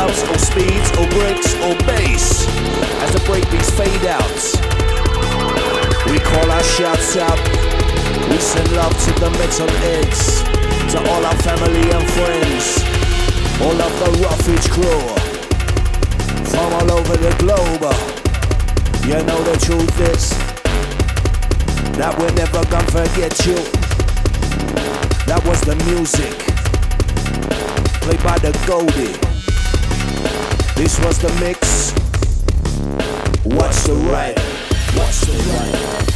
house or speeds or breaks or bass. As the breakbeats fade out, we call our shouts out. We send love to the metal heads, to all our family and friends, all of the roughage crew from all over the globe. You know the truth is that we're never gonna forget you. That was the music played by the Goldie. This was the mix. What's the right? What's the right?